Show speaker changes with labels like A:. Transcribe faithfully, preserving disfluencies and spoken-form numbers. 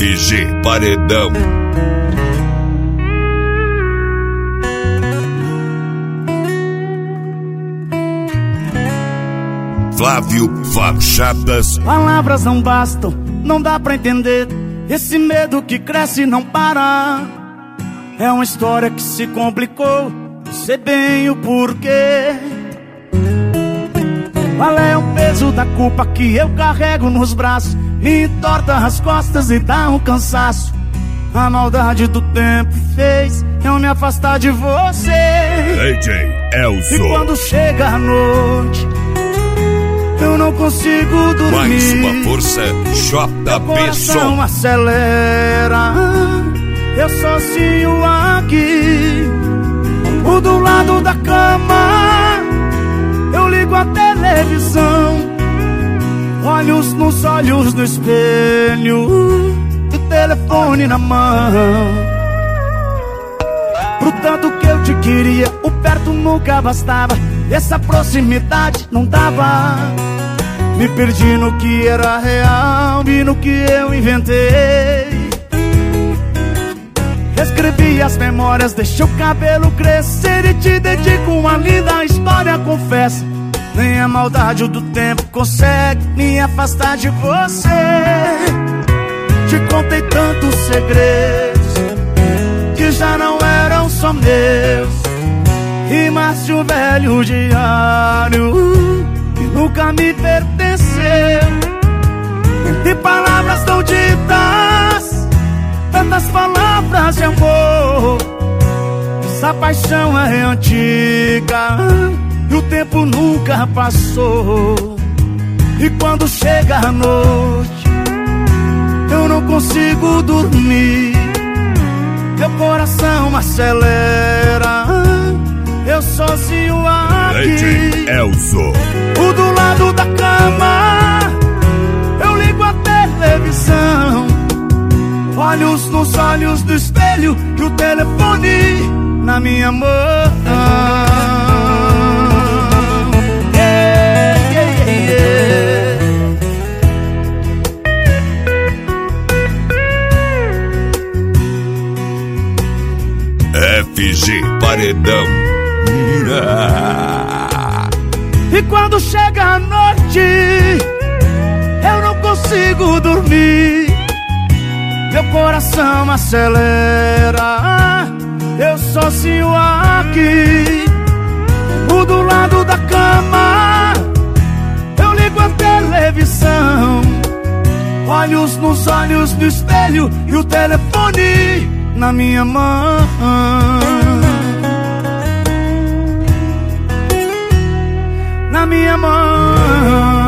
A: F G Paredão. Flávio Fachadas.
B: Palavras não bastam, não dá pra entender. Esse medo que cresce e não para. É uma história que se complicou, sei bem o porquê. Qual é o peso da culpa que eu carrego nos braços? Me entorta as costas e dá um cansaço. A maldade do tempo fez eu me afastar de você.
A: D J Elzo.
B: E quando chega a noite, eu não consigo dormir.
A: Mais uma força, J B Som.
B: Coração acelera, eu sozinho aqui. O do lado da cama, eu ligo a televisão. Olhos nos olhos no espelho, e o telefone na mão. Pro tanto que eu te queria, o perto nunca bastava. Essa proximidade não dava. Me perdi no que era real e no que eu inventei. Escrevi as memórias, deixei o cabelo crescer e te dedico uma linda história, confesso. Nem a maldade do tempo consegue me afastar de você. Te contei tantos segredos que já não eram só meus. Rimas de um velho diário que nunca me pertenceu. Entre palavras não ditas, tantas palavras de amor. Essa paixão é antiga e o tempo nunca passou. E quando chega a noite, eu não consigo dormir. Meu coração acelera, eu sozinho aqui.
A: D J Elzo.
B: O do lado da cama, eu ligo a televisão. Olhos nos olhos do espelho e o telefone na minha mão. Yeah, yeah, yeah,
A: yeah. F G Paredão.
B: E quando chega a noite, eu não consigo dormir. Meu coração acelera, eu sozinho aqui. O do lado da cama, eu ligo a televisão. Olhos nos olhos do espelho e o telefone na minha mão. Na minha mão.